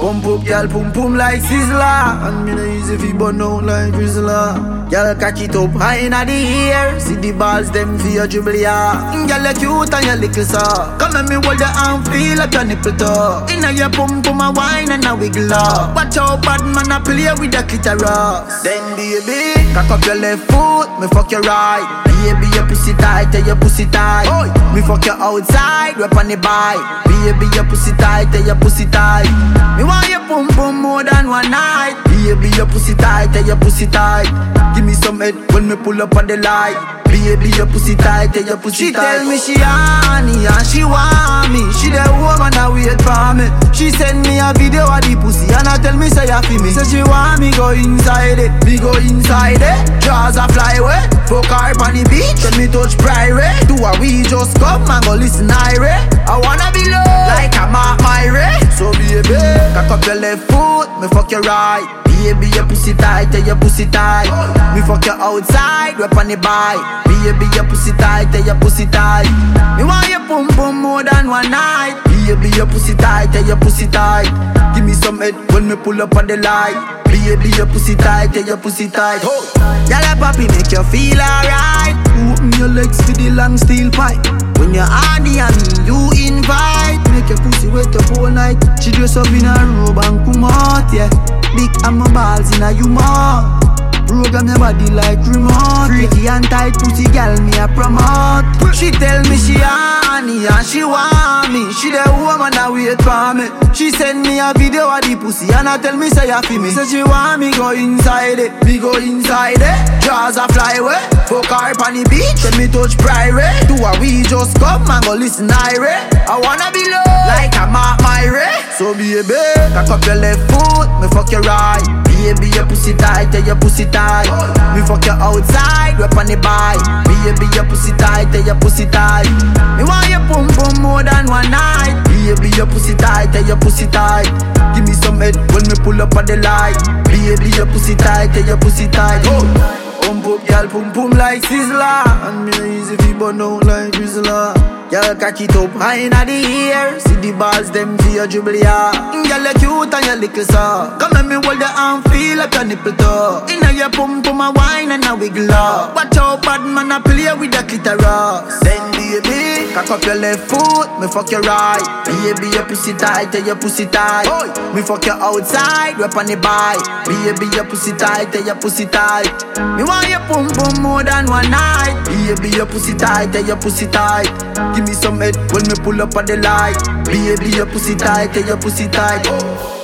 Pump up, girl, pum pum like Sizzler. And me no easy fi burn out like Drizzler. Girl, catch it up high inna the air. See the balls them for your dribble, yeah. Girl, you cute and you little so. Come let me hold your arm, feel like your nipple toe. Inna your pum pum a wine and a wiggle up. Watch out, bad man a play with the clitoris. Then baby, cock up your left foot, me fuck your right. Baby, your pussy tight, tell your pussy tight. Oy. Me fuck you outside, rap on the bike. Baby, your pussy tight, tell your pussy tight. Me want your pum pum more than one night. Baby, your pussy tight, tell your pussy tight. Give me some head when me pull up on the light. Baby, your pussy tight, tell your pussy tight. She tell me she honey and she want me. She the woman that wait for me. She send me a video of the pussy and I tell me say you feel me. Say she want me go inside it, me go inside it. Jaws a fly away, fuck her on the beach. When me touch private, do a we just come and go listen Irie. I wanna be low like I'm at my Ray. So baby, cock up your left foot, me fuck your right. Baby, your pussy tight, tell your pussy tight. Me fuck you outside, rap on the bike. Baby, your pussy tight, tell your pussy tight. Me want your pum pum more than one night. Baby, your pussy tight, tell your pussy tight. Give me some head when me pull up on the light. Baby, your pussy tight, tell your pussy tight. Y'all like papi make you feel alright. Open your legs for the long steel pipe. When you're honey and me, you invite. Make your pussy wet up all night. She dress up in a robe and come out, yeah. Big and my balls in a you mouth. Program your body like remote. Freaky and tight pussy girl me a promote. She tell me she honey and she want me. She the woman that wait for me. She send me a video of the pussy and I tell me say you feel me. Say she want me go inside it, me go inside it. Jaws a fly away, fuck her on the beach. When me touch private, do a we just come and go listen Irie. I wanna be low like I'm at my Ray. So baby, cock up your left foot, me fuck your right. Baby, your pussy tight, tell your pussy tight. Me fuck you outside, rap on the bike. Baby, your pussy tight, tell your pussy tight. Me want your pum pum more than one night. Baby, your pussy tight, tell your pussy tight. Give me some head when me pull up on the light. Baby, your pussy tight, tell your pussy tight. Pump up, girl, pum pum like Sizzler. And me no easy fi burn out like Drizzler. Girl, catch it up high inna the air. See the balls them for your dribble, yeah. Girl, you cute and you little so. Come let me hold your arm, feel like your nipple toe. Inna your pum pum a wine and a wiggle up. Watch out, bad man a play with the clitoris. Then baby, cock up your left foot, me fuck your right. Baby, your pussy tight, tell your pussy tight. Me fuck you outside, rap on the bike. Baby, your pussy tight, tell your pussy tight. Me want your pum pum more than one night. Baby, your pussy tight, tell your pussy tight. Give me some head when me pull up on the light. Baby, your pussy tight, tell your pussy tight.